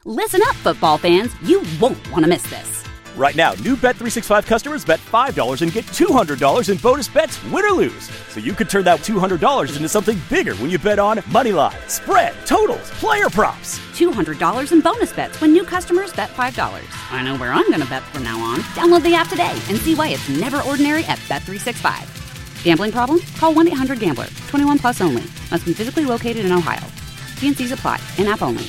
Listen up, football fans. You won't want to miss this. Right now, new Bet365 customers bet $5 and get $200 in bonus bets, win or lose. So you could turn that $200 into something bigger when you bet on moneyline, spread, totals, player props. $200 in bonus bets when new customers bet $5. I know where I'm going to bet from now on. Download the app today and see why it's never ordinary at Bet365. Gambling problem? Call 1-800-GAMBLER. 21 plus only. Must be physically located in Ohio. T&Cs apply. In-app only.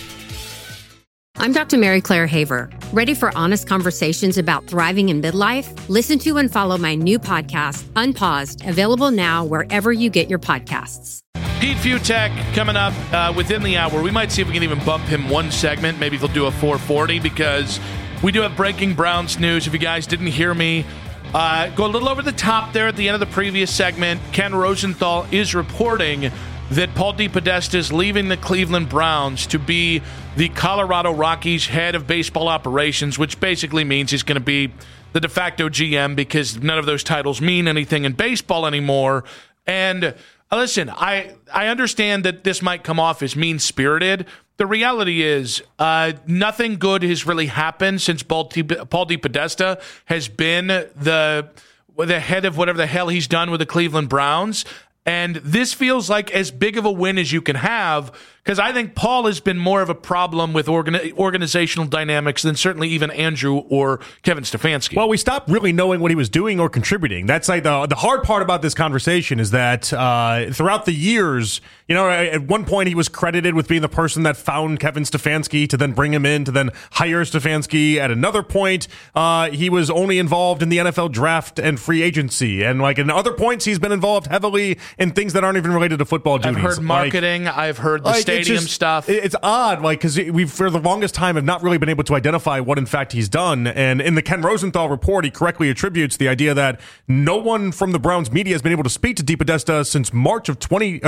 I'm Dr. Mary Claire Haver. Ready for honest conversations about thriving in midlife? Listen to and follow my new podcast, Unpaused, available now wherever you get your podcasts. Pete Fiutak coming up within the hour. We might see if we can even bump him one segment. Maybe he'll do a 440 because we do have breaking Browns news. If you guys didn't hear me, go a little over the top there at the end of the previous segment. Ken Rosenthal is reporting that Paul DePodesta is leaving the Cleveland Browns to be the Colorado Rockies head of baseball operations, which basically means he's going to be the de facto GM because none of those titles mean anything in baseball anymore. And listen, I understand that this might come off as mean-spirited. The reality is nothing good has really happened since Paul DePodesta has been the head of whatever the hell he's done with the Cleveland Browns. And this feels like as big of a win as you can have because I think Paul has been more of a problem with organizational dynamics than certainly even Andrew or Kevin Stefanski. Well, we stopped really knowing what he was doing or contributing. That's like the hard part about this conversation is that throughout the years, you know, at one point he was credited with being the person that found Kevin Stefanski to then bring him in to then hire Stefanski. At another point, he was only involved in the NFL draft and free agency. And like in other points, he's been involved heavily in things that aren't even related to football duties. I've heard marketing. I've heard the stadium stuff. It's odd, like, because we've for the longest time have not really been able to identify what in fact he's done. And in the Ken Rosenthal report, he correctly attributes the idea that no one from the Browns media has been able to speak to DePodesta since March of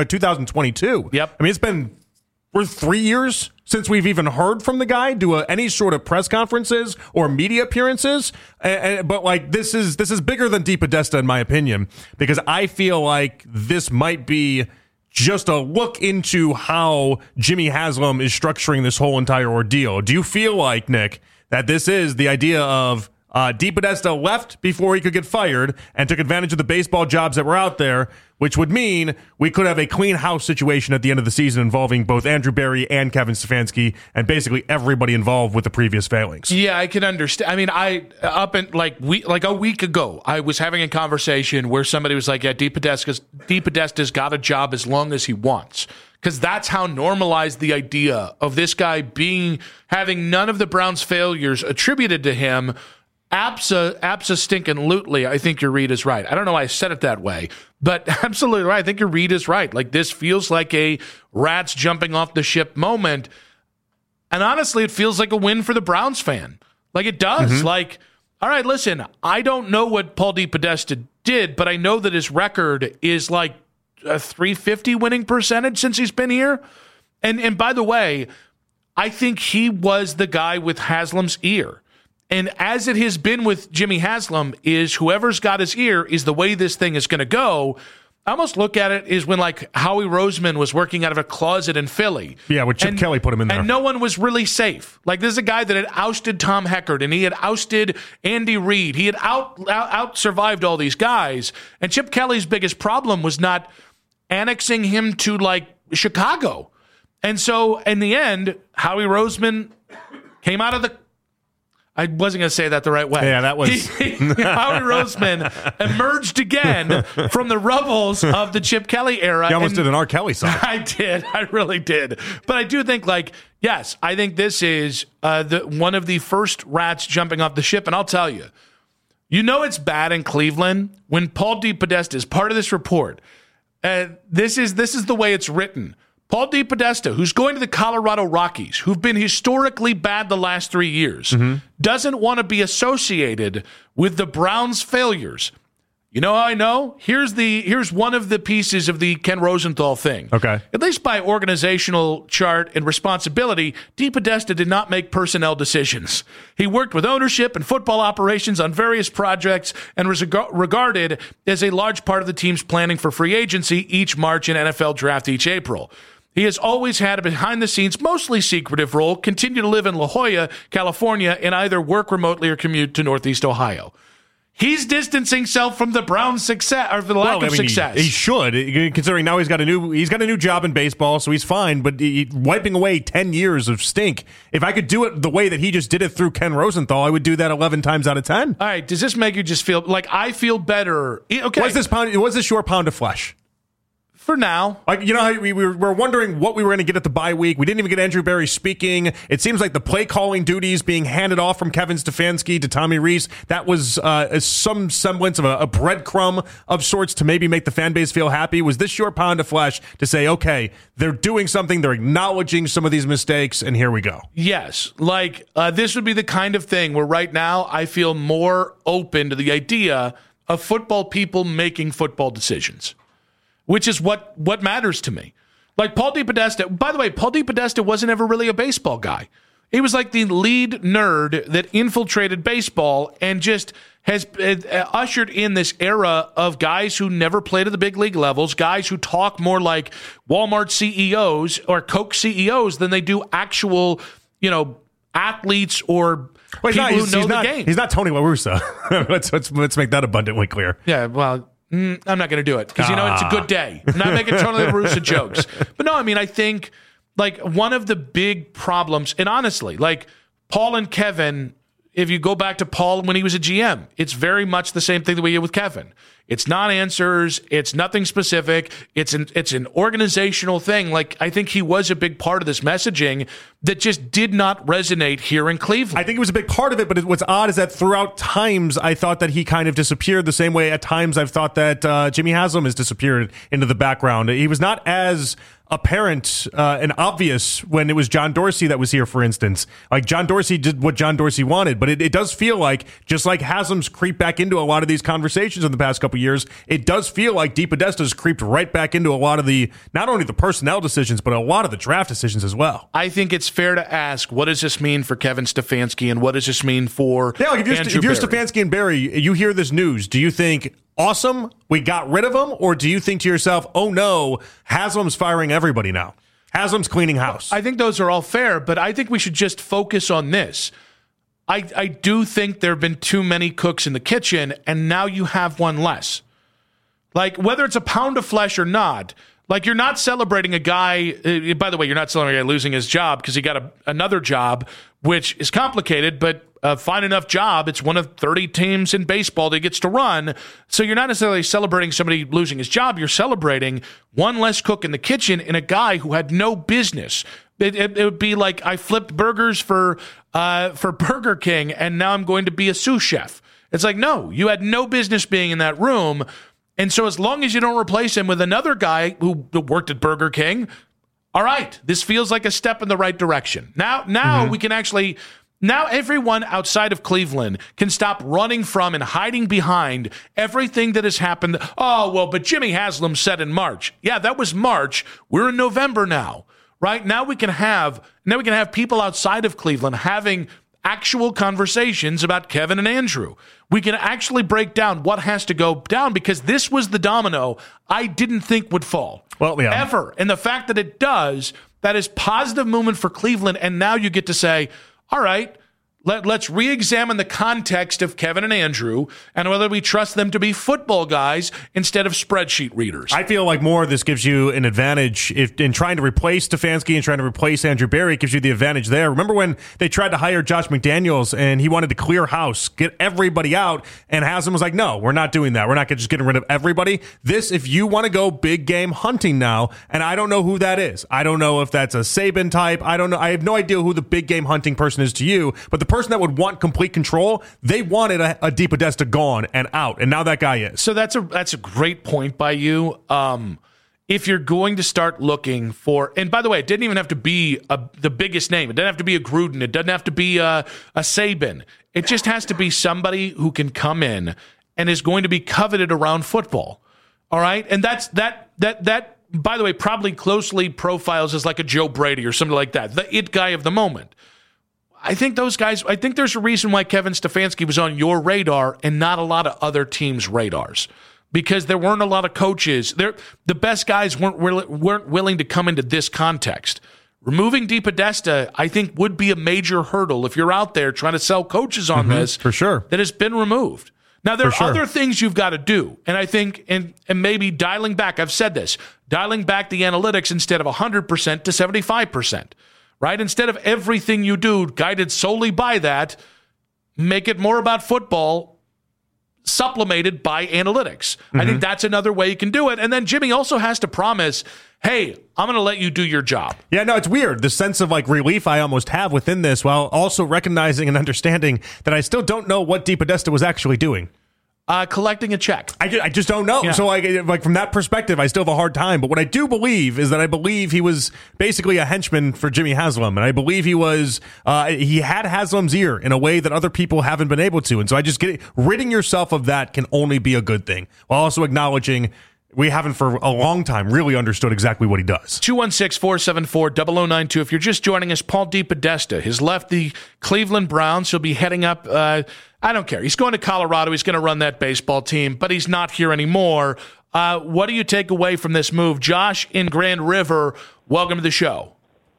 2022. Yep. I mean, it's been 3 years since we've even heard from the guy do any sort of press conferences or media appearances. But like this is bigger than DePodesta in my opinion, because I feel like this might be just a look into how Jimmy Haslam is structuring this whole entire ordeal. Do you feel like, Nick, that this is the idea of DePodesta left before he could get fired and took advantage of the baseball jobs that were out there, which would mean we could have a clean house situation at the end of the season involving both Andrew Berry and Kevin Stefanski and basically everybody involved with the previous failings? Yeah, I can understand. I mean, like a week ago, I was having a conversation where somebody was like, yeah, DePodesta's got a job as long as he wants. Because that's how normalized the idea of this guy having none of the Browns' failures attributed to him. Abso-stinking-lutely, I think your read is right. I don't know why I said it that way, but absolutely right. I think your read is right. Like, this feels like a rats jumping off the ship moment. And honestly, it feels like a win for the Browns fan. Like, it does. Mm-hmm. Like, all right, listen, I don't know what Paul DePodesta did, but I know that his record is like a 350 winning percentage since he's been here. And by the way, I think he was the guy with Haslam's ear. And as it has been with Jimmy Haslam, is whoever's got his ear is the way this thing is going to go. I almost look at it as when like Howie Roseman was working out of a closet in Philly. Yeah, with Chip Kelly put him in there. And no one was really safe. Like, this is a guy that had ousted Tom Heckert, and he had ousted Andy Reid. He had out-survived all these guys. And Chip Kelly's biggest problem was not annexing him to, like, Chicago. And so, in the end, Howie Roseman came out of the... I wasn't going to say that the right way. Yeah, that was... Howie Roseman emerged again from the rubbles of the Chip Kelly era. You almost did an R. Kelly song. I did. I really did. But I do think, like, yes, I think this is one of the first rats jumping off the ship. And I'll tell you, you know it's bad in Cleveland when Paul DePodesta is part of this report. This is the way it's written. Paul DePodesta, who's going to the Colorado Rockies, who've been historically bad the last 3 years, doesn't want to be associated with the Browns' failures. You know how I know? Here's one of the pieces of the Ken Rosenthal thing. Okay. At least by organizational chart and responsibility, DePodesta did not make personnel decisions. He worked with ownership and football operations on various projects and was regarded as a large part of the team's planning for free agency each March and NFL draft each April. He has always had a behind-the-scenes, mostly secretive role, continue to live in La Jolla, California, and either work remotely or commute to Northeast Ohio. He's distancing himself from the Browns' success or the lack of success. He should, considering now he's got a new job in baseball, so he's fine. But wiping away 10 years of stink. If I could do it the way that he just did it through Ken Rosenthal, I would do that 11 times out of 10. All right, does this make you just feel like I feel better? Okay, was this your pound of flesh? For now. Like, you know how we were wondering what we were going to get at the bye week. We didn't even get Andrew Berry speaking. It seems like the play calling duties being handed off from Kevin Stefanski to Tommy Rees, that was some semblance of a breadcrumb of sorts to maybe make the fan base feel happy. Was this your pound of flesh to say, okay, they're doing something, they're acknowledging some of these mistakes, and here we go? Yes. Like, this would be the kind of thing where right now I feel more open to the idea of football people making football decisions, which is what matters to me. Like Paul DePodesta, by the way, Paul DePodesta wasn't ever really a baseball guy. He was like the lead nerd that infiltrated baseball and just has ushered in this era of guys who never played at the big league levels, guys who talk more like Walmart CEOs or Coke CEOs than they do actual, athletes or people who know the game. He's not Tony La Russa. let's make that abundantly clear. Yeah, well, I'm not going to do it because, it's a good day. I'm not making Tony La Russa jokes. But no, I mean, I think like one of the big problems, and honestly, like Paul and Kevin, if you go back to Paul when he was a GM, it's very much the same thing that we did with Kevin. It's not answers. It's nothing specific. It's an organizational thing. Like, I think he was a big part of this messaging that just did not resonate here in Cleveland. I think it was a big part of it, but what's odd is that throughout times, I thought that he kind of disappeared the same way at times I've thought that Jimmy Haslam has disappeared into the background. He was not as apparent and obvious when it was John Dorsey that was here, for instance. Like, John Dorsey did what John Dorsey wanted, but it does feel like, just like Haslam's creeped back into a lot of these conversations in the past couple years, it does feel like DePodesta's creeped right back into a lot of the, not only the personnel decisions, but a lot of the draft decisions as well. I think it's fair to ask, what does this mean for Kevin Stefanski, and what does this mean for Andrew Berry? If you're Stefanski and Berry, you hear this news, do you think, awesome, we got rid of him? Or do you think to yourself, oh no, Haslam's firing everybody now? Haslam's cleaning house. I think those are all fair, but I think we should just focus on this. I do think there have been too many cooks in the kitchen, and now you have one less. Like, whether it's a pound of flesh or not, like, you're not celebrating a guy, by the way, you're not celebrating a guy losing his job because he got another job, which is complicated, but a fine enough job. It's one of 30 teams in baseball that gets to run. So you're not necessarily celebrating somebody losing his job. You're celebrating one less cook in the kitchen and a guy who had no business. It would be like, I flipped burgers for Burger King, and now I'm going to be a sous chef. It's like, no, you had no business being in that room. And so as long as you don't replace him with another guy who worked at Burger King, all right, this feels like a step in the right direction. Now we can actually, now everyone outside of Cleveland can stop running from and hiding behind everything that has happened. Oh, well, but Jimmy Haslam said in March. Yeah, that was March. We're in November now, right? Now we can have people outside of Cleveland having actual conversations about Kevin and Andrew. We can actually break down what has to go down, because this was the domino I didn't think would fall. Well, yeah. Ever. And the fact that it does, that is positive movement for Cleveland. And now you get to say, all right, let's re-examine the context of Kevin and Andrew and whether we trust them to be football guys instead of spreadsheet readers. I feel like more this gives you an advantage in trying to replace Stefanski and trying to replace Andrew Berry. It gives you the advantage there. Remember when they tried to hire Josh McDaniels and he wanted to clear house, get everybody out, and Haslam was like, no, we're not doing that. We're not just getting rid of everybody. This, if you want to go big game hunting now, and I don't know who that is. I don't know if that's a Saban type. I don't know. I have no idea who the big game hunting person is to you, but the person that would want complete control, they wanted a DePodesta gone and out, and now that guy is. So that's a great point by you. If you're going to start looking for, and by the way, it didn't even have to be the biggest name. It doesn't have to be a Gruden. It doesn't have to be a Saban. It just has to be somebody who can come in and is going to be coveted around football. All right, and that. By the way, probably closely profiles as like a Joe Brady or something like that, the it guy of the moment. I think those guys, I think there's a reason why Kevin Stefanski was on your radar and not a lot of other teams' radars. because there weren't a lot of coaches. The best guys weren't willing to come into this context. Removing DePodesta, I think, would be a major hurdle if you're out there trying to sell coaches on this. For sure. That has been removed. Now, there are other things you've got to do. And I think, and maybe dialing back, I've said this, dialing back the analytics instead of 100% to 75%, right? Instead of everything you do guided solely by that, make it more about football, supplemented by analytics. I think that's another way you can do it. And then Jimmy also has to promise, hey, I'm going to let you do your job. Yeah, no, it's weird. The sense of like relief I almost have within this, while also recognizing and understanding that I still don't know what DePodesta was actually doing. Collecting a check. I just don't know. Yeah. So like from that perspective, I still have a hard time. But what I do believe is that I believe he was basically a henchman for Jimmy Haslam. And I believe he was, he had Haslam's ear in a way that other people haven't been able to. And so I just ridding yourself of that can only be a good thing, while also acknowledging we haven't for a long time really understood exactly what he does. 216-474-0092. If you're just joining us, Paul DePodesta has left the Cleveland Browns. He'll be heading up, I don't care. He's going to Colorado. He's going to run that baseball team, but he's not here anymore. What do you take away from this move? Josh in Grand River, welcome to the show.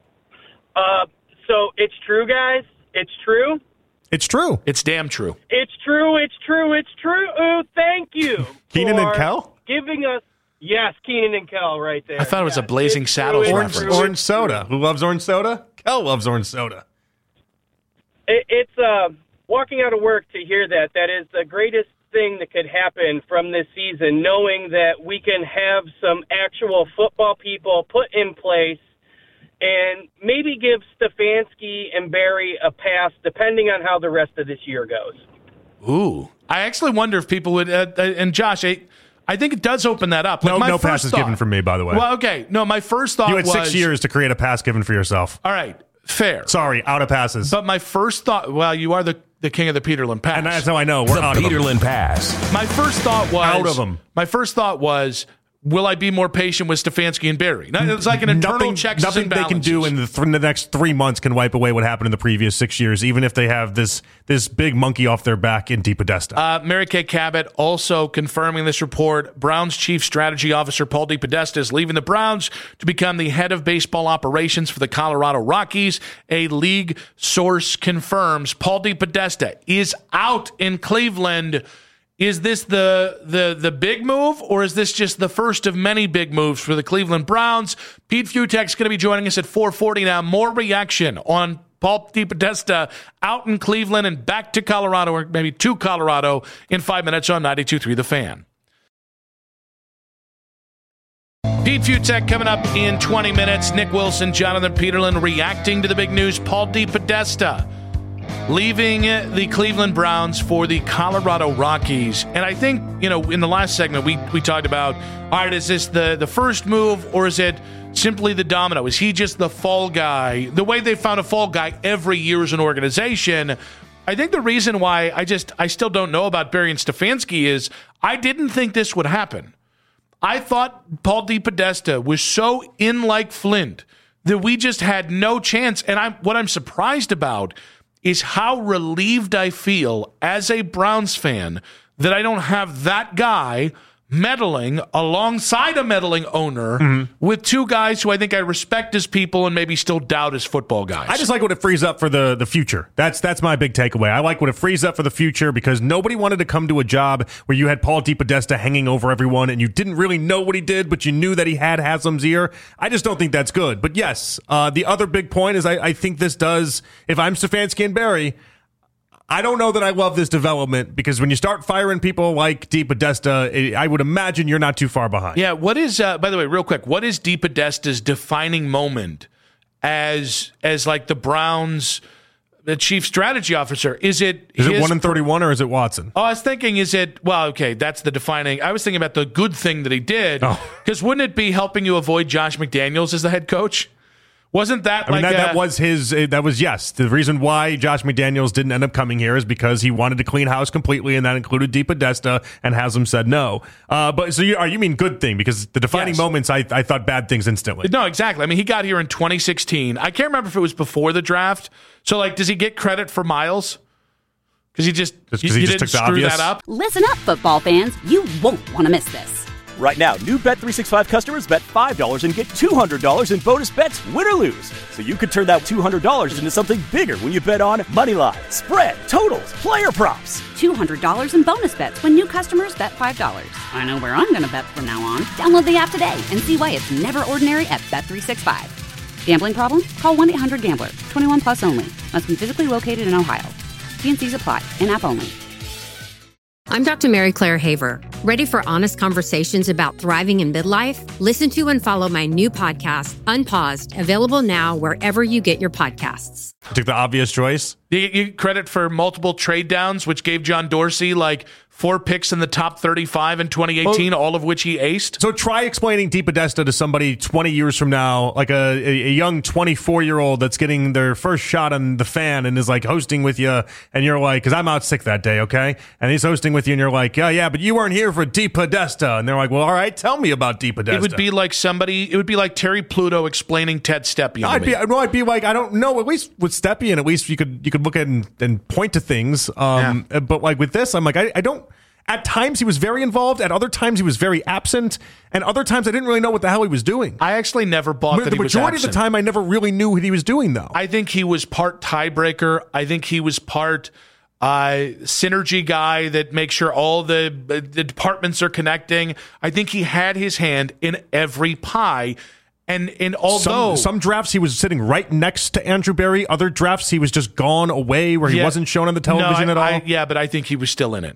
So it's true, guys. It's true. It's true. It's damn true. It's true. It's true. It's true. Oh, thank you. Keenan and Kel? Giving us, yes, Keenan and Kel right there. I thought it was a Blazing Saddles reference. Orange soda. Who loves orange soda? Kel loves orange soda. It's walking out of work to hear that. That is the greatest thing that could happen from this season, knowing that we can have some actual football people put in place and maybe give Stefanski and Barry a pass depending on how the rest of this year goes. Ooh. I actually wonder if people would, and Josh, I think it does open that up. Like no pass is given from me, by the way. Well, okay. No, my first thought was... You had 6 years to create a pass given for yourself. All right. Fair. Sorry, out of passes. But my first thought... Well, you are the king of the Peterland pass. And that's how I know. We're out of them. Peterland pass. My first thought was... Out of them. My first thought was... Will I be more patient with Stefanski and Barry? It's like an internal checks and balances. Nothing they can do in the next 3 months can wipe away what happened in the previous 6 years, even if they have this big monkey off their back in DePodesta. Mary Kay Cabot also confirming this report. Browns Chief Strategy Officer Paul DePodesta is leaving the Browns to become the head of baseball operations for the Colorado Rockies. A league source confirms Paul DePodesta is out in Cleveland. Is this the big move, or is this just the first of many big moves for the Cleveland Browns? Pete Futek's going to be joining us at 4:40 now. More reaction on Paul DePodesta out in Cleveland and back to Colorado, or maybe to Colorado, in 5 minutes on 92.3 The Fan. Pete Futek coming up in 20 minutes. Nick Wilson, Jonathan Peterlin reacting to the big news. Paul DePodesta leaving the Cleveland Browns for the Colorado Rockies. And I think, in the last segment, we talked about, all right, is this the first move, or is it simply the domino? Is he just the fall guy? The way they found a fall guy every year as an organization. I think the reason why I still don't know about Barry and Stefanski is I didn't think this would happen. I thought Paul DePodesta was so in like Flint that we just had no chance. And what I'm surprised about is how relieved I feel as a Browns fan that I don't have that guy meddling alongside a meddling owner with two guys who I think I respect as people and maybe still doubt as football guys. I just like what it frees up for the future. That's my big takeaway. I like what it frees up for the future because nobody wanted to come to a job where you had Paul DePodesta hanging over everyone and you didn't really know what he did, but you knew that he had Haslam's ear. I just don't think that's good. But yes, the other big point is I think this does, if I'm Stefanski and Barry, I don't know that I love this development because when you start firing people like DePodesta, I would imagine you're not too far behind. Yeah, what is, by the way, real quick, what is DePodesta's defining moment as like the Browns, the chief strategy officer? Is it 1-31 or is it Watson? Oh, I was thinking, that's the defining. I was thinking about the good thing that he did. Because wouldn't it be helping you avoid Josh McDaniels as the head coach? Wasn't that that was yes. The reason why Josh McDaniels didn't end up coming here is because he wanted to clean house completely, and that included DePodesta, and Haslam said no. But so you mean good thing, because the defining moments, I thought bad things instantly. No, exactly. I mean, he got here in 2016. I can't remember if it was before the draft. So, does he get credit for Miles? Because you just he didn't took the screw obvious? that up. Listen up, football fans. You won't want to miss this. Right now, new Bet365 customers bet $5 and get $200 in bonus bets, win or lose. So you could turn that $200 into something bigger when you bet on moneyline, spread, totals, player props. $200 in bonus bets when new customers bet $5. I know where I'm going to bet from now on. Download the app today and see why it's never ordinary at Bet365. Gambling problem? Call 1-800-GAMBLER. 21 plus only. Must be physically located in Ohio. T&Cs apply. In-app only. I'm Dr. Mary Claire Haver. Ready for honest conversations about thriving in midlife? Listen to and follow my new podcast, Unpaused, available now wherever you get your podcasts. Took the obvious choice. You get credit for multiple trade downs, which gave John Dorsey like 4 picks in the top 35 in 2018, all of which he aced. So try explaining DePodesta to somebody 20 years from now, like a young 24-year-old that's getting their first shot on the fan and is like hosting with you, and you're like, because I'm out sick that day, okay? And he's hosting with you, and you're like, yeah, but you weren't here for DePodesta. And they're like, well, all right, tell me about DePodesta. It would be like Terry Pluto explaining Ted Stepien. I'd be like, I don't know. At least with Stepien, at least you could look at and point to things. But like with this, I'm like, I don't. At times he was very involved. At other times he was very absent. And other times I didn't really know what the hell he was doing. I actually never bought that he was absent. The majority of the time I never really knew what he was doing, though. I think he was part tiebreaker. I think he was part synergy guy that makes sure all the departments are connecting. I think he had his hand in every pie. And although some drafts he was sitting right next to Andrew Berry, other drafts he was just gone away where he wasn't shown on the television at all. But I think he was still in it.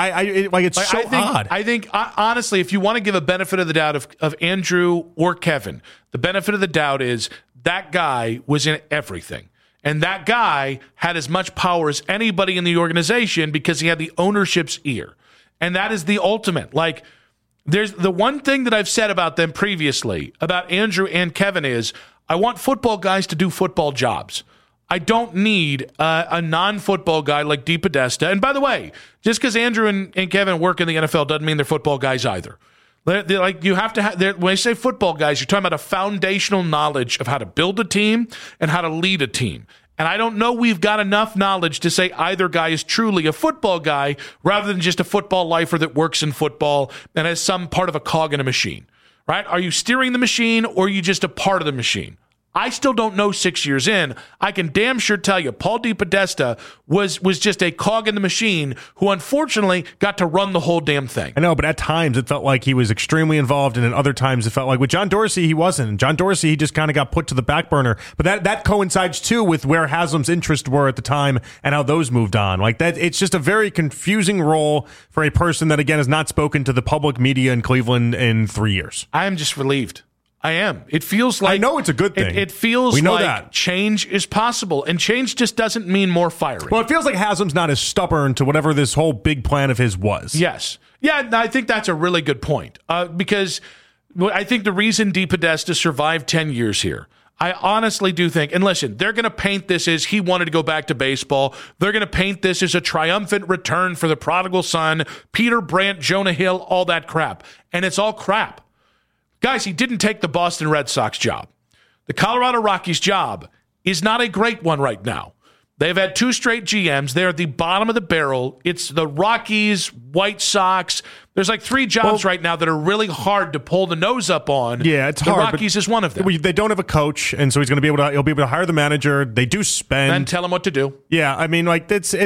It's odd. I think honestly, if you want to give a benefit of the doubt of Andrew or Kevin, the benefit of the doubt is that guy was in everything. And that guy had as much power as anybody in the organization because he had the ownership's ear. And that is the ultimate. Like, there's the one thing that I've said about them previously, about Andrew and Kevin, is I want football guys to do football jobs. I don't need a non-football guy like DePodesta. And by the way, just because Andrew and Kevin work in the NFL doesn't mean they're football guys either. They're like, you have to have, when I say football guys, you're talking about a foundational knowledge of how to build a team and how to lead a team. And I don't know we've got enough knowledge to say either guy is truly a football guy rather than just a football lifer that works in football and has some part of a cog in a machine, right? Are you steering the machine or are you just a part of the machine? I still don't know 6 years in. I can damn sure tell you Paul DePodesta was just a cog in the machine who unfortunately got to run the whole damn thing. I know, but at times it felt like he was extremely involved, and at other times it felt like with John Dorsey he wasn't. John Dorsey, he just kind of got put to the back burner. But that coincides too with where Haslam's interests were at the time and how those moved on. Like that, it's just a very confusing role for a person that again has not spoken to the public media in Cleveland in 3 years. I am just relieved. I am. It feels like... I know it's a good thing. It feels we know like that. Change is possible, and change just doesn't mean more firing. Well, it feels like Haslam's not as stubborn to whatever this whole big plan of his was. Yes. Yeah, I think that's a really good point, because I think the reason DePodesta survived 10 years here, I honestly do think, and listen, they're going to paint this as he wanted to go back to baseball. They're going to paint this as a triumphant return for the prodigal son, Peter Brandt, Jonah Hill, all that crap. And it's all crap. Guys, he didn't take the Boston Red Sox job. The Colorado Rockies job is not a great one right now. They've had 2 straight GMs. They're at the bottom of the barrel. It's the Rockies, White Sox. There's like 3 jobs right now that are really hard to pull the nose up on. Yeah, it's hard. The Rockies is one of them. They don't have a coach, and so he'll be able to hire the manager. They do spend and tell him what to do. Yeah, I mean, like it's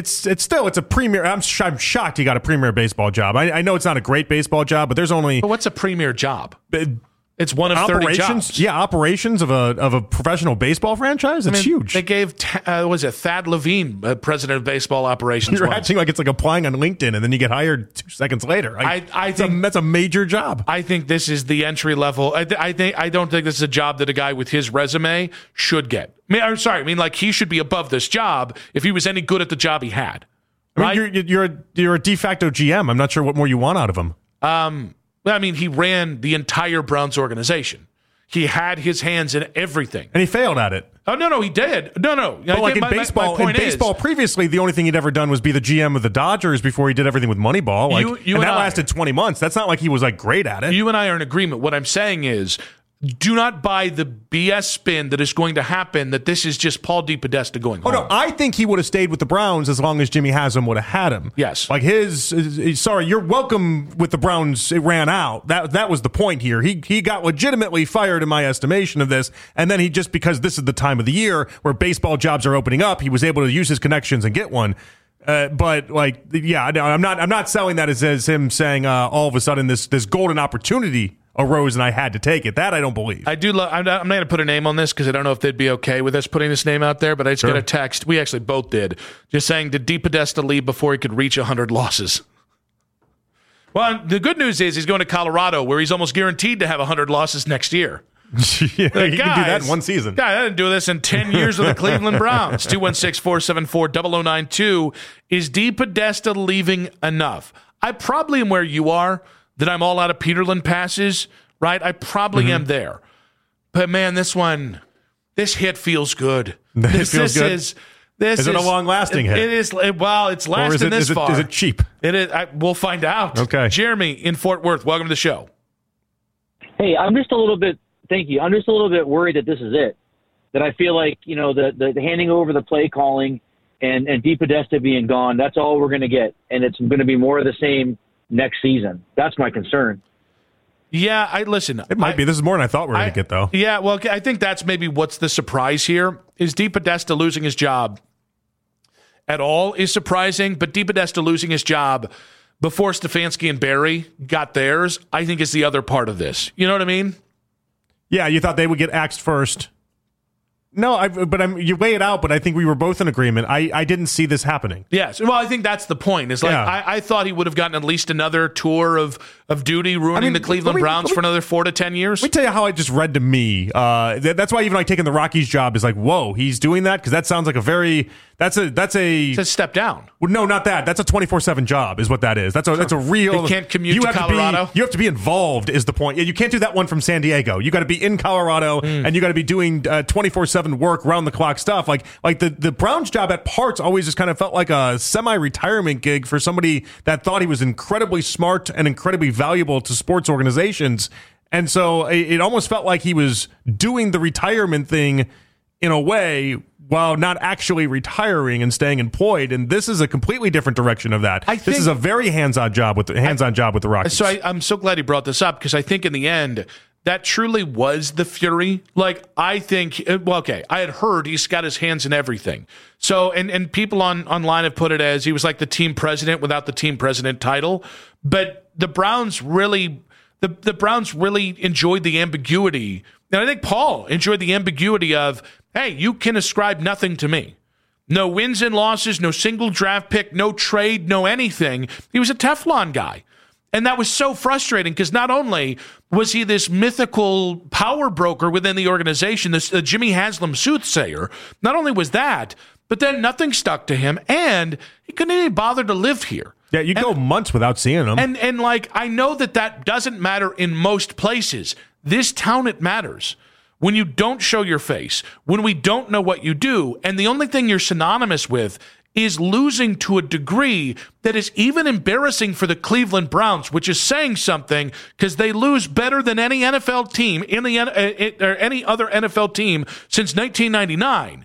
a premier. I'm shocked he got a premier baseball job. I know it's not a great baseball job, but there's only. But what's a premier job? It's one of 30 jobs. Yeah, operations of a professional baseball franchise. It's huge. They gave Thad Levine president of baseball operations. You're acting like it's like applying on LinkedIn and then you get hired 2 seconds later. I think that's a major job. I think this is the entry level. I don't think this is a job that a guy with his resume should get. I mean, like he should be above this job if he was any good at the job he had. Right? I mean, you're a de facto GM. I'm not sure what more you want out of him. I mean, he ran the entire Browns organization. He had his hands in everything. And he failed at it. Oh, no, he did. No. But like in baseball, previously, the only thing he'd ever done was be the GM of the Dodgers before he did everything with Moneyball. And that lasted 20 months. That's not like he was like great at it. You and I are in agreement. What I'm saying is, Do not buy the BS spin that is going to happen, that this is just Paul DePodesta going home. Oh, no, I think he would have stayed with the Browns as long as Jimmy Haslam would have had him. Yes. Like sorry, you're welcome with the Browns. It ran out. That was the point here. He got legitimately fired in my estimation of this. And then just because this is the time of the year where baseball jobs are opening up, he was able to use his connections and get one. But I'm not selling that as him saying all of a sudden this golden opportunity arose and I had to take it. That I don't believe. I do. I'm not going to put a name on this because I don't know if they'd be okay with us putting this name out there. But I just got a text. We actually both did, just saying, did DePodesta leave before he could reach 100 losses? Well, the good news is he's going to Colorado, where he's almost guaranteed to have 100 losses next year. He can do that in one season. God, I didn't do this in 10 years with the Cleveland Browns. 216-474-0092. Is DePodesta leaving enough? I probably am where you are, that I'm all out of Peterlin passes, right? I probably am there. But, man, this hit feels good. Is it a long-lasting hit? It is. Well, it's lasting this far. Is it cheap? It is. We'll find out. Okay. Jeremy in Fort Worth, welcome to the show. Hey, I'm just a little bit worried that this is it. That I feel like, the handing over the play calling and DePodesta being gone, that's all we're going to get. And it's going to be more of the same next season. That's my concern. Yeah, listen. It might be. This is more than I thought we were going to get, though. Yeah, well, I think that's maybe what's the surprise here. Is DePodesta losing his job at all is surprising, but DePodesta losing his job before Stefanski and Barry got theirs, I think is the other part of this. You know what I mean? Yeah, you thought they would get axed first. No, you weigh it out, but I think we were both in agreement. I didn't see this happening. Yes. Well, I think that's the point. Is like I thought he would have gotten at least another tour of duty, ruining the Cleveland Browns for another 4 to 10 years. Let me tell you how it just read to me. That's why even like taking the Rockies job is like, whoa, he's doing that? Because that sounds like it's a step down. Well, no, not that. That's a 24/7 job is what that is. That's a real. You can't commute to Colorado. You have to be involved is the point. You can't do that one from San Diego. You got to be in Colorado and you got to be doing 24/7 work, round the clock stuff. Like the Browns job at parts always just kind of felt like a semi-retirement gig for somebody that thought he was incredibly smart and incredibly valuable to sports organizations. And so it almost felt like he was doing the retirement thing in a way while not actually retiring and staying employed. And this is a completely different direction of that. This is a very hands-on job with the Rockies. So I'm so glad he brought this up because I think in the end, that truly was the fury. Like, I think, I had heard he's got his hands in everything. So, and people online have put it as he was like the team president without the team president title. But the Browns really, the Browns really enjoyed the ambiguity. And I think Paul enjoyed the ambiguity of, hey, you can ascribe nothing to me. No wins and losses, no single draft pick, no trade, no anything. He was a Teflon guy. And that was so frustrating because not only was he this mythical power broker within the organization, this Jimmy Haslam soothsayer, not only was that, but then nothing stuck to him, and he couldn't even bother to live here. Yeah, you go months without seeing him. And like, I know that doesn't matter in most places. This town, it matters. When you don't show your face, when we don't know what you do, and the only thing you're synonymous with is losing to a degree that is even embarrassing for the Cleveland Browns, which is saying something because they lose better than any NFL team or any other NFL team since 1999.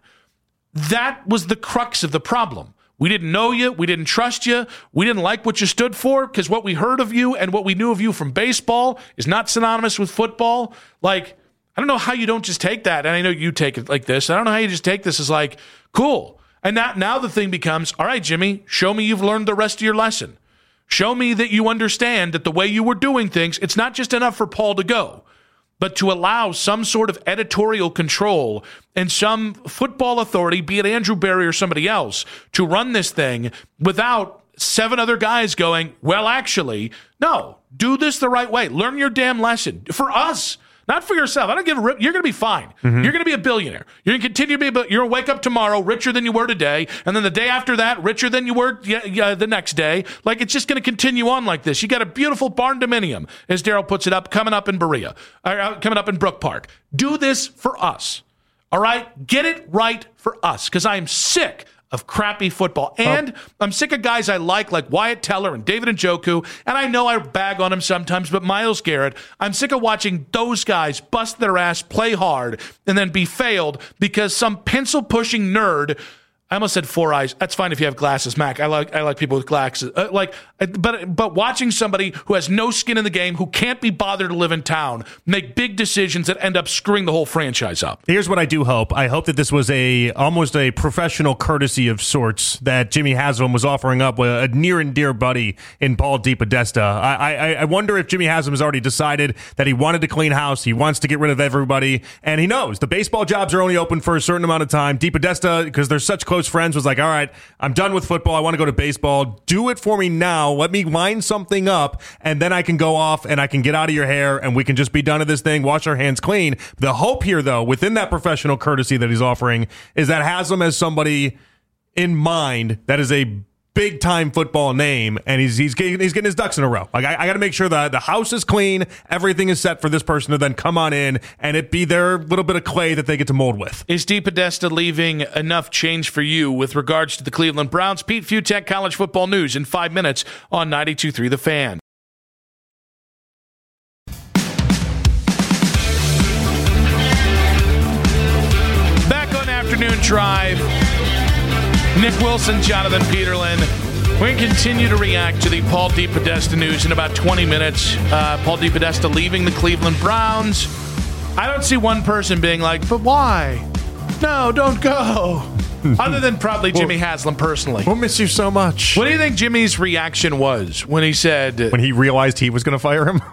That was the crux of the problem. We didn't know you. We didn't trust you. We didn't like what you stood for because what we heard of you and what we knew of you from baseball is not synonymous with football. Like, I don't know how you don't just take that. And I know you take it like this. I don't know how you just take this as like, cool. And now the thing becomes, all right, Jimmy, show me you've learned the rest of your lesson. Show me that you understand that the way you were doing things, it's not just enough for Paul to go, but to allow some sort of editorial control and some football authority, be it Andrew Barry or somebody else, to run this thing without 7 other guys going, well, actually, no, do this the right way. Learn your damn lesson. For us. Not for yourself. I don't give a rip. You're going to be fine. Mm-hmm. You're going to be a billionaire. You're going to continue to be you're going to wake up tomorrow richer than you were today, and then the day after that, richer than you were the next day. Like, it's just going to continue on like this. You got a beautiful barn dominium, as Daryl puts it up, coming up in coming up in Brook Park. Do this for us. All right? Get it right for us, because I am sick of crappy football. And I'm sick of guys I like Wyatt Teller and David Njoku. And I know I bag on him sometimes, but Myles Garrett, I'm sick of watching those guys bust their ass, play hard, and then be failed because some pencil-pushing nerd, I almost said 4 eyes. That's fine if you have glasses, Mac. I like people with glasses. But watching somebody who has no skin in the game, who can't be bothered to live in town, make big decisions that end up screwing the whole franchise up. Here's what I do hope. I hope that this was almost a professional courtesy of sorts that Jimmy Haslam was offering up with a near and dear buddy in Paul DePodesta. I wonder if Jimmy Haslam has already decided that he wanted to clean house. He wants to get rid of everybody, and he knows the baseball jobs are only open for a certain amount of time. DePodesta, because they're such close friends, was like, all right, I'm done with football. I want to go to baseball. Do it for me now. Let me line something up, and then I can go off and I can get out of your hair and we can just be done with this thing, wash our hands clean. The hope here, though, within that professional courtesy that he's offering, is that Haslam has somebody in mind that is a big-time football name, and he's getting his ducks in a row. Like, I got to make sure that the house is clean, everything is set for this person to then come on in, and it be their little bit of clay that they get to mold with. Is DePodesta leaving enough change for you with regards to the Cleveland Browns? Pete Fiutak, College Football News in 5 minutes on 92.3 The Fan. Back on Afternoon Drive. Nick Wilson, Jonathan Peterlin. We're going to continue to react to the Paul DePodesta news in about 20 minutes. Paul DePodesta leaving the Cleveland Browns. I don't see one person being like, but why? No, don't go. Other than probably Jimmy Haslam personally. We'll miss you so much. What do you think Jimmy's reaction was when he said... When he realized he was going to fire him?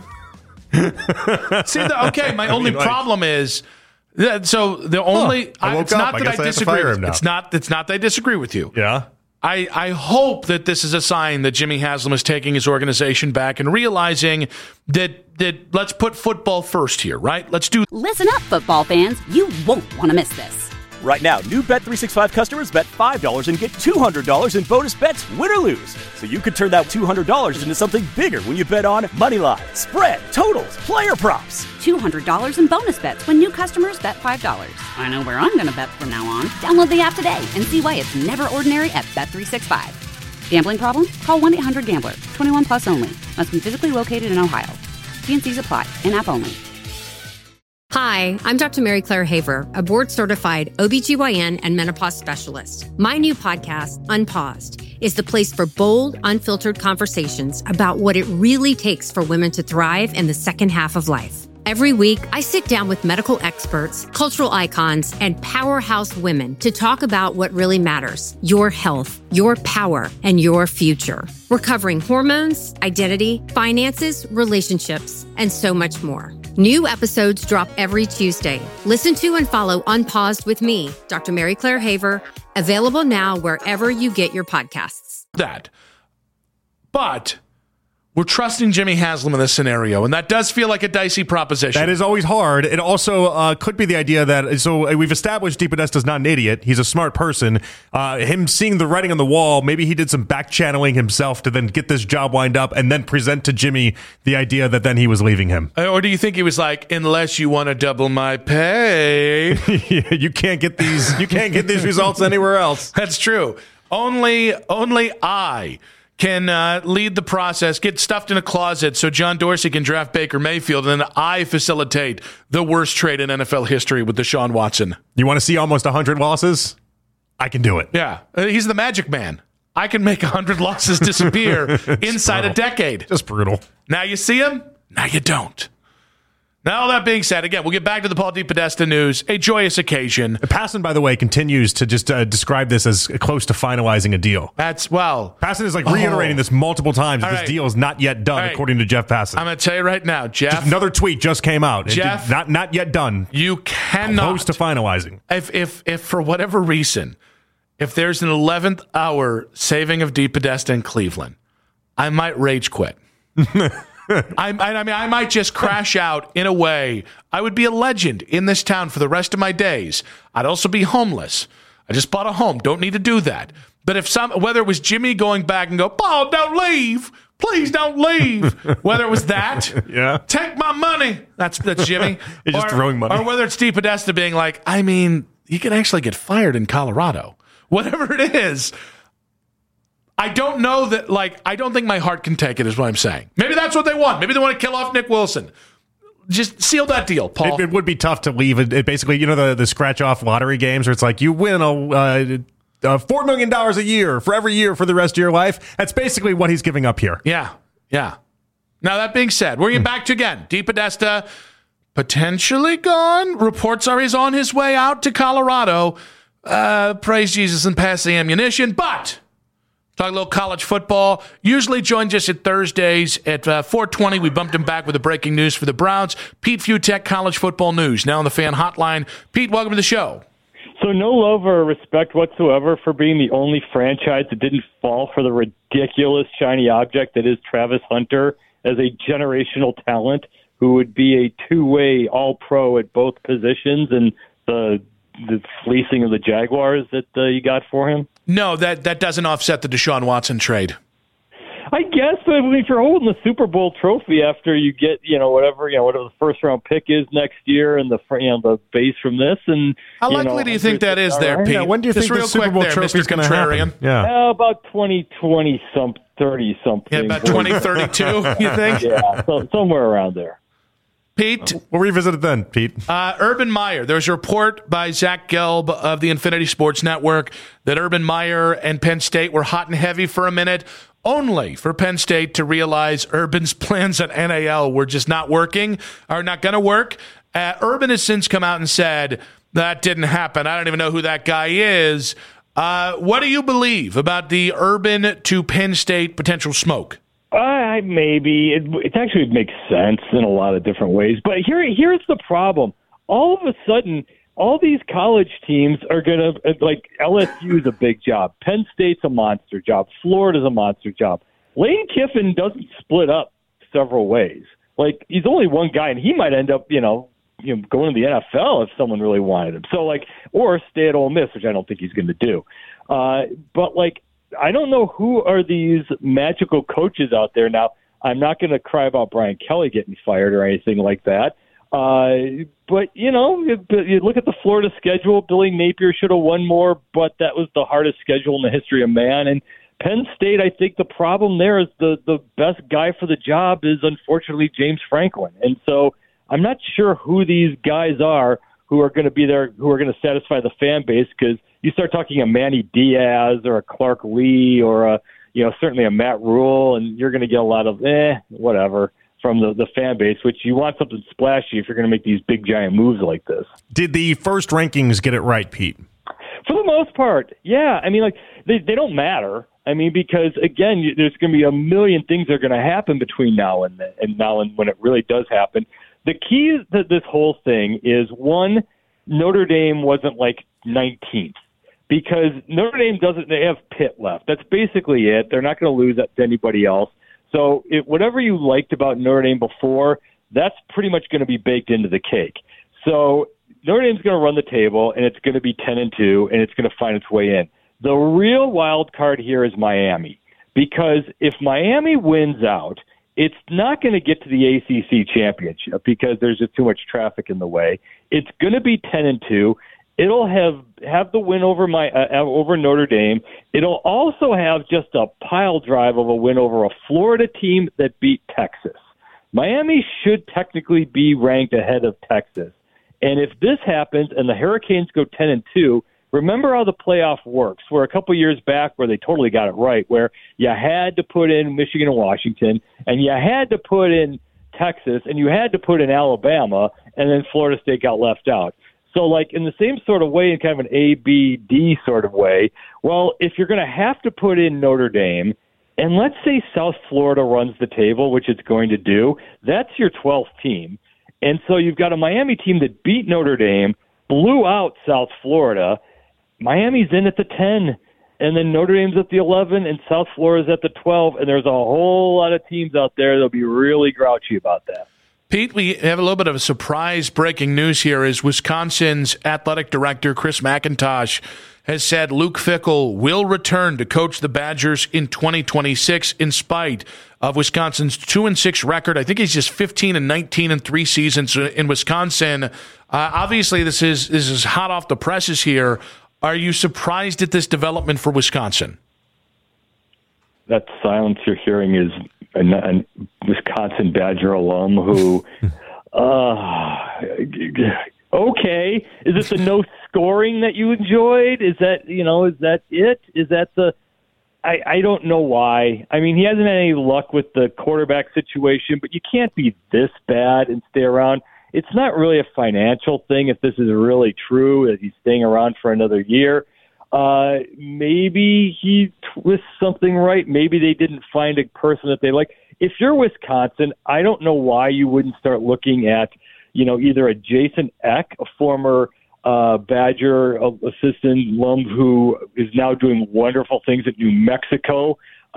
My only problem is... So the only it's not that I disagree. It's not that I disagree with you. Yeah. I hope that this is a sign that Jimmy Haslam is taking his organization back and realizing that let's put football first here, right? Listen up, football fans. You won't want to miss this. Right now, new Bet365 customers bet $5 and get $200 in bonus bets, win or lose. So you could turn that $200 into something bigger when you bet on moneyline, spread, totals, player props. $200 in bonus bets when new customers bet $5. I know where I'm going to bet from now on. Download the app today and see why it's never ordinary at Bet365. Gambling problem? Call 1-800-GAMBLER. 21 plus only. Must be physically located in Ohio. T&Cs apply. In-app only. Hi, I'm Dr. Mary Claire Haver, a board-certified OBGYN and menopause specialist. My new podcast, Unpaused, is the place for bold, unfiltered conversations about what it really takes for women to thrive in the second half of life. Every week, I sit down with medical experts, cultural icons, and powerhouse women to talk about what really matters: your health, your power, and your future. We're covering hormones, identity, finances, relationships, and so much more. New episodes drop every Tuesday. Listen to and follow Unpaused with me, Dr. Mary Claire Haver, available now wherever you get your podcasts. But we're trusting Jimmy Haslam in this scenario, and that does feel like a dicey proposition. That is always hard. It also could be the idea that, so we've established DePodesta's not an idiot. He's a smart person. Him seeing the writing on the wall, maybe he did some back channeling himself to then get this job lined up and then present to Jimmy the idea that then he was leaving him. Or do you think he was like, unless you want to double my pay, you can't get these results anywhere else. That's true. Only I can lead the process, get stuffed in a closet so John Dorsey can draft Baker Mayfield, and then I facilitate the worst trade in NFL history with Deshaun Watson. You want to see almost 100 losses? I can do it. Yeah. He's the magic man. I can make 100 losses disappear inside a decade. Just brutal. Now you see him, now you don't. Now, all that being said, again, we'll get back to the Paul DePodesta news. A joyous occasion. Passan, by the way, continues to just describe this as close to finalizing a deal. Passan is reiterating this multiple times. This deal is not yet done, according to Jeff Passan. I'm going to tell you right now, Jeff. Just another tweet just came out. Jeff, not yet done. You cannot. Close to finalizing. If for whatever reason, if there's an 11th hour saving of DePodesta in Cleveland, I might rage quit. I might just crash out in a way. I would be a legend in this town for the rest of my days. I'd also be homeless. I just bought a home. Don't need to do that. But whether it was Jimmy going back and go, Paul, don't leave. Please don't leave. Whether it was that, yeah, take my money. That's Jimmy. He's just throwing money. Or whether it's DePodesta being like, you can actually get fired in Colorado. whatever it is, I don't know that, I don't think my heart can take it, is what I'm saying. Maybe that's what they want. Maybe they want to kill off Nick Wilson. Just seal that deal, Paul. It would be tough to leave it. Basically, the scratch-off lottery games where it's like you win $4 million a year for every year for the rest of your life. That's basically what he's giving up here. Yeah. Now, that being said, we're getting back to, again, DePodesta potentially gone. Reports are he's on his way out to Colorado. Praise Jesus and pass the ammunition. But talk a little college football. Usually joins us at Thursdays at 4:20. We bumped him back with the breaking news for the Browns. Pete Fiutak, College Football News, now on the Fan Hotline. Pete, welcome to the show. So no love or respect whatsoever for being the only franchise that didn't fall for the ridiculous shiny object that is Travis Hunter as a generational talent who would be a two-way all-pro at both positions, and the fleecing of the Jaguars that you got for him? No, that doesn't offset the Deshaun Watson trade. I guess, but if you're holding the Super Bowl trophy after you get, whatever the first round pick is next year, and the base from this, and how likely do you think that is, there, Pete? Yeah, when do you think the Super Bowl trophy is going to happen? Yeah, about 2020 30 something. Yeah, about 2032. You think? Yeah, somewhere around there. Pete, we'll revisit it then, Pete. Urban Meyer. There's a report by Zach Gelb of the Infinity Sports Network that Urban Meyer and Penn State were hot and heavy for a minute, only for Penn State to realize Urban's plans at NIL were just not working, or not going to work. Urban has since come out and said that didn't happen. I don't even know who that guy is. What do you believe about the Urban to Penn State potential smoke? Maybe. It actually makes sense in a lot of different ways. But here's the problem. All of a sudden, all these college teams are going to, like, LSU is a big job. Penn State's a monster job. Florida's a monster job. Lane Kiffin doesn't split up several ways. Like, he's only one guy, and he might end up, going to the NFL if someone really wanted him. So, or stay at Ole Miss, which I don't think he's going to do. But I don't know who are these magical coaches out there now. I'm not going to cry about Brian Kelly getting fired or anything like that. But, you look at the Florida schedule. Billy Napier should have won more, but that was the hardest schedule in the history of man. And Penn State, I think the problem there is the best guy for the job is, unfortunately, James Franklin. And so I'm not sure who these guys are who are going to be there, who are going to satisfy the fan base, because you start talking a Manny Diaz or a Clark Lee or certainly a Matt Rule, and you're going to get a lot of whatever from the fan base, which you want something splashy if you're going to make these big giant moves like this. Did the first rankings get it right, Pete? For the most part, yeah. I mean, they don't matter. I mean, because again, there's going to be a million things that are going to happen between now and when it really does happen. The key to this whole thing is, one, Notre Dame wasn't 19th. Because Notre Dame they have Pitt left. That's basically it. They're not going to lose that to anybody else. So whatever you liked about Notre Dame before, that's pretty much going to be baked into the cake. So Notre Dame's going to run the table, and it's going to be 10-2, and it's going to find its way in. The real wild card here is Miami, because if Miami wins out, it's not going to get to the ACC championship because there's just too much traffic in the way. It's going to be 10-2. It'll have the win over Notre Dame. It'll also have just a pile drive of a win over a Florida team that beat Texas. Miami should technically be ranked ahead of Texas. And if this happens and the Hurricanes go 10-2, remember how the playoff works, where a couple years back where they totally got it right, where you had to put in Michigan and Washington, and you had to put in Texas, and you had to put in Alabama, and then Florida State got left out. So, in the same sort of way, in kind of an A, B, D sort of way, well, if you're going to have to put in Notre Dame, and let's say South Florida runs the table, which it's going to do, that's your 12th team. And so you've got a Miami team that beat Notre Dame, blew out South Florida. Miami's in at the 10, and then Notre Dame's at the 11, and South Florida's at the 12, and there's a whole lot of teams out there that'll be really grouchy about that. Pete, we have a little bit of a surprise breaking news here as Wisconsin's athletic director, Chris McIntosh, has said Luke Fickell will return to coach the Badgers in 2026 in spite of Wisconsin's 2-6 record. I think he's just 15-19 in 3 seasons in Wisconsin. Obviously, this is hot off the presses here. Are you surprised at this development for Wisconsin? That silence you're hearing is a Wisconsin Badger alum who, okay, is it the no scoring that you enjoyed? Is that, is that it? Is that I don't know why. I mean, he hasn't had any luck with the quarterback situation, but you can't be this bad and stay around. It's not really a financial thing if this is really true, that he's staying around for another year. Maybe he twists something right. Maybe they didn't find a person that they like. If you're Wisconsin, I don't know why you wouldn't start looking at, either a Jason Eck, a former Badger assistant alum who is now doing wonderful things at New Mexico,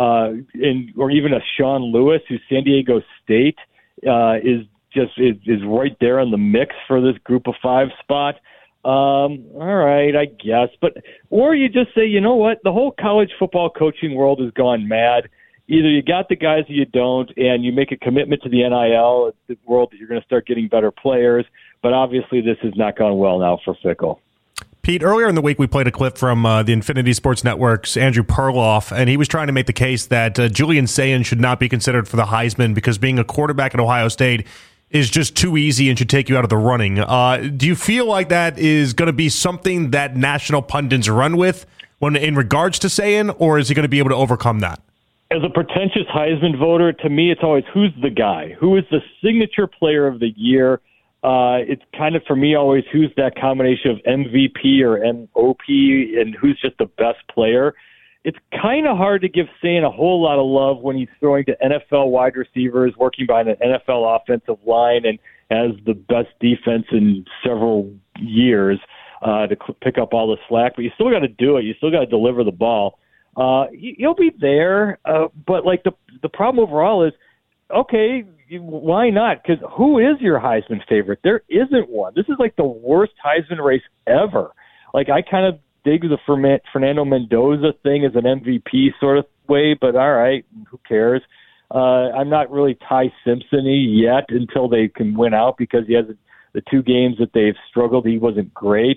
or even a Sean Lewis, who's San Diego State, is right there in the mix for this group of 5 spot. All right, I guess. Or you just say, you know what? The whole college football coaching world has gone mad. Either you got the guys or you don't, and you make a commitment to the NIL, the world that you're going to start getting better players. But obviously this has not gone well now for Fickell. Pete, earlier in the week, we played a clip from the Infinity Sports Network's Andrew Perloff, and he was trying to make the case that Julian Sayin should not be considered for the Heisman because being a quarterback at Ohio State is just too easy and should take you out of the running. Do you feel like that is going to be something that national pundits run with in regards to Sayin, or is he going to be able to overcome that? As a pretentious Heisman voter, to me, it's always who's the guy? Who is the signature player of the year? It's kind of, for me, always who's that combination of MVP or MOP and who's just the best player. It's kind of hard to give Sayin a whole lot of love when he's throwing to NFL wide receivers, working behind an NFL offensive line, and has the best defense in several years to pick up all the slack. But you still got to do it. You still got to deliver the ball. You'll be there, but like the problem overall is, okay, why not? Because who is your Heisman favorite? There isn't one. This is like the worst Heisman race ever. Like, I kind of dig the Fernando Mendoza thing as an MVP sort of way, but all right, who cares? I'm not really Ty Simpson-y yet until they can win out, because he has the 2 games that they've struggled. He wasn't great.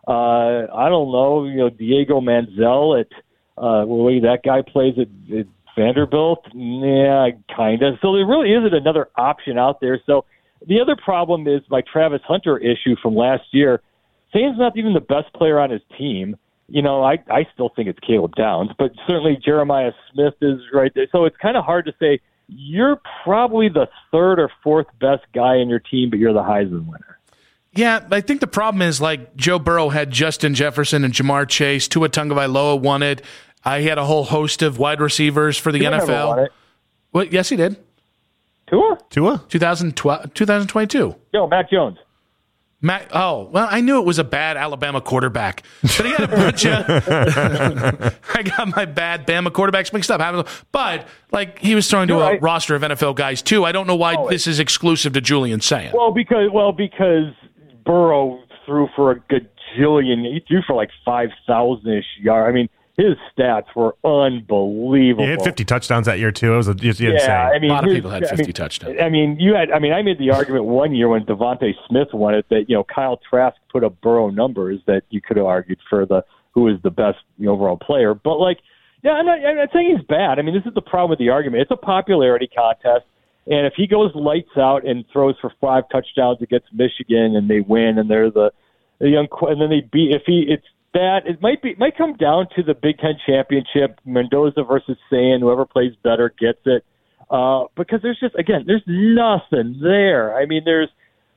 I don't know, Diego Manziel at the way that guy plays at Vanderbilt, yeah, kind of. So there really isn't another option out there. So the other problem is my Travis Hunter issue from last year. Sayin's not even the best player on his team. I still think it's Caleb Downs, but certainly Jeremiah Smith is right there. So it's kind of hard to say you're probably the 3rd or 4th best guy in your team, but you're the Heisman winner. Yeah, I think the problem is, like, Joe Burrow had Justin Jefferson and Jamar Chase. Tua Tagovailoa won it. He had a whole host of wide receivers for the NFL. Well, yes, he did. Tua? 2022. No, Mac Jones. I knew it was a bad Alabama quarterback. But he had a bunch of I got my bad Bama quarterbacks mixed up. But, like, he was throwing to a roster of NFL guys, too. I don't know why this is exclusive to Julian Sayin. Because Burrow threw for a gajillion. He threw for like 5,000-ish yards. I mean, his stats were unbelievable. He had 50 touchdowns that year, too. It was insane. I mean, a lot of people had 50 touchdowns. I made the argument one year when Devontae Smith won it that, Kyle Trask put up Burrow numbers that you could have argued for who was the best overall player. But, I'm not saying he's bad. I mean, this is the problem with the argument. It's a popularity contest. And if he goes lights out and throws for 5 touchdowns against Michigan and they win and they're the young, and then they beat, it might come down to the Big Ten championship, Mendoza versus Sayin, whoever plays better gets it. Because there's nothing there. I mean, there's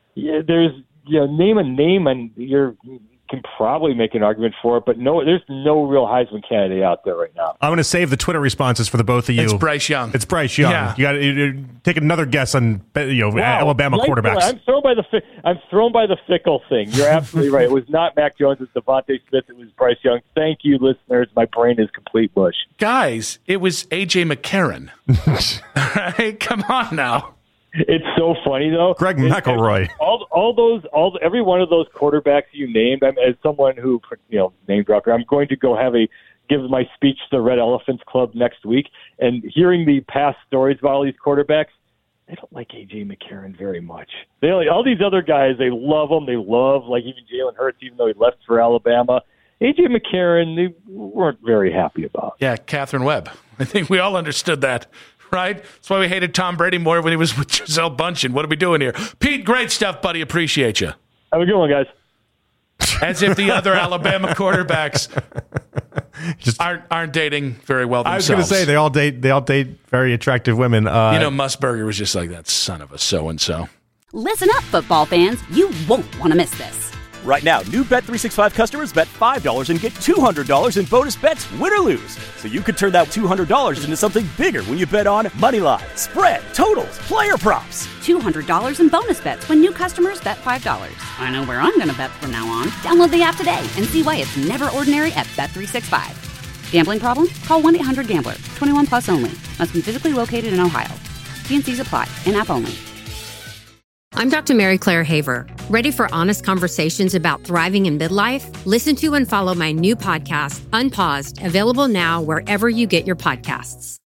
name a name and you can probably make an argument for it, but there's no real Heisman candidate out there right now. I'm going to save the Twitter responses for the both of you. It's Bryce Young. Yeah. You got to take another guess on Alabama quarterbacks. I'm thrown by the Fickell thing. You're absolutely right. It was not Mac Jones. It's Devontae Smith. It was Bryce Young. Thank you, listeners. My brain is complete mush. Guys, it was A.J. McCarron. All right, come on now. It's so funny though. Greg McElroy. Every one of those quarterbacks you named. As someone who name dropper, I'm going to go give my speech to the Red Elephants Club next week. And hearing the past stories about all these quarterbacks, they don't like A.J. McCarron very much. All these other guys, they love him. They love even Jalen Hurts, even though he left for Alabama. A.J. McCarron, they weren't very happy about. Yeah, Catherine Webb. I think we all understood that, right? That's why we hated Tom Brady more when he was with Gisele Bündchen. What are we doing here? Pete, great stuff, buddy. Appreciate you. Have a good one, guys. As if the other Alabama quarterbacks aren't dating very well themselves. I was going to say they all date very attractive women. Musburger was just like that son of a so-and-so. Listen up, football fans. You won't want to miss this. Right now, new Bet365 customers bet $5 and get $200 in bonus bets, win or lose. So you could turn that $200 into something bigger when you bet on moneyline, spread, totals, player props. $200 in bonus bets when new customers bet $5. I know where I'm going to bet from now on. Download the app today and see why it's never ordinary at Bet365. Gambling problem? Call 1-800-GAMBLER. 21 plus only. Must be physically located in Ohio. T&Cs apply. In-app only. I'm Dr. Mary Claire Haver. Ready for honest conversations about thriving in midlife? Listen to and follow my new podcast, Unpaused, available now wherever you get your podcasts.